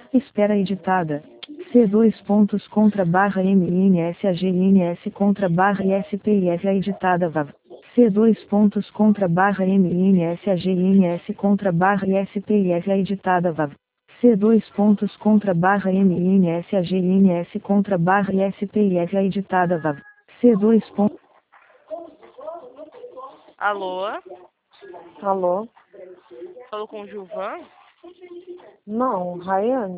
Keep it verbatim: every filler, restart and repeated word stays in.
Espera editada. C dois pontos contra barra M N S A G N S contra barra I S P I F A editada V A V. C dois pontos contra barra M N S A G N S contra barra I S P I F A editada V A V. C dois pontos contra barra M N S A G N S contra barra I S P I F A editada V A V. C dois pontos. Alô? Alô? Falou com o Gilvan? Não, Rayane.